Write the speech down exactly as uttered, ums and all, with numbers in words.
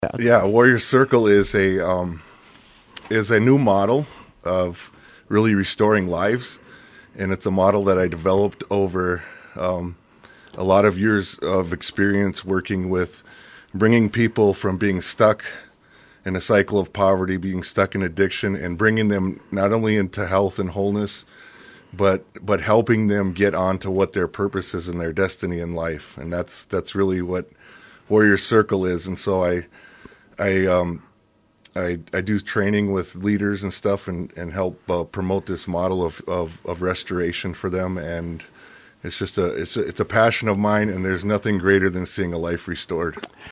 Yeah, Warrior Circle is a um, is a new model of really restoring lives, and it's a model that I developed over um, a lot of years of experience working with bringing people from being stuck in a cycle of poverty, being stuck in addiction, and bringing them not only into health and wholeness, but but helping them get onto what their purpose is and their destiny in life. And that's that's really what Warrior Circle is. And so I I um, I, I do training with leaders and stuff, and and help uh, promote this model of, of, of restoration for them. And it's just a it's a, it's a passion of mine, and there's nothing greater than seeing a life restored.